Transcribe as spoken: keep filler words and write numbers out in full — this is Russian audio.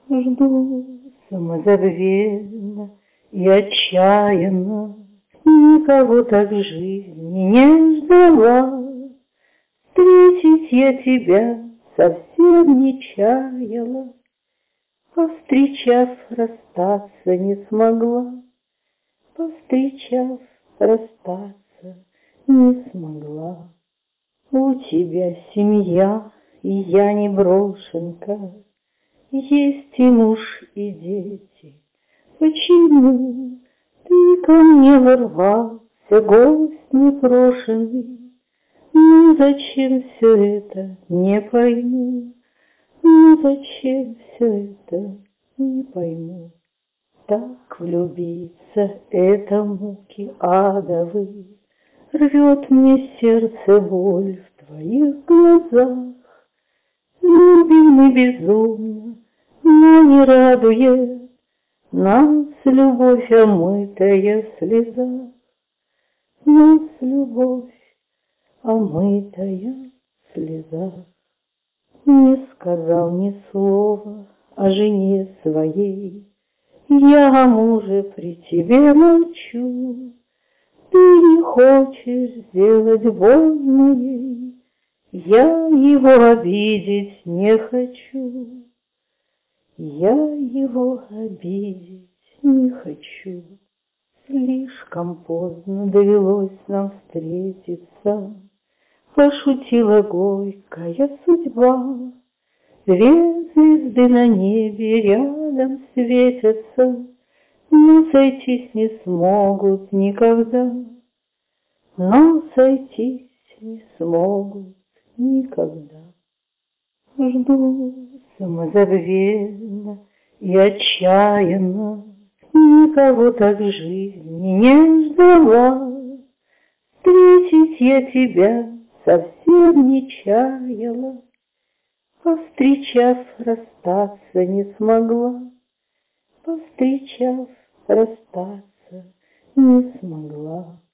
Жду самозабвенно и отчаянно, никого так в жизни не ждала. Встретить я тебя совсем не чаяла, повстречав, расстаться не смогла, повстречав, расстаться не смогла. У тебя семья, и я не брошенка, есть и муж, и дети. Почему ты ко мне ворвался, гость непрошенный? Ну зачем все это, не пойму. Ну зачем все это, не пойму. Так влюбиться — это муки адовые, рвет мне сердце боль в твоих глазах. Любим мы безумно, но не радует нас любовь, омытая в слезах. Нас любовь, омытая в слезах. Не сказал ни слова о жене своей, я о муже при тебе молчу. Ты не хочешь сделать больно ей, я его обидеть не хочу. Я его обидеть не хочу. Слишком поздно довелось нам встретиться, пошутила горькая судьба. Две звезды на небе рядом светятся, но сойтись не смогут никогда, но сойтись не смогут никогда. Жду самозабвенно и отчаянно, никого так в жизни не ждала. Встретить я тебя совсем не чаяла, повстречав, расстаться не смогла, повстречав, расстаться не смогла.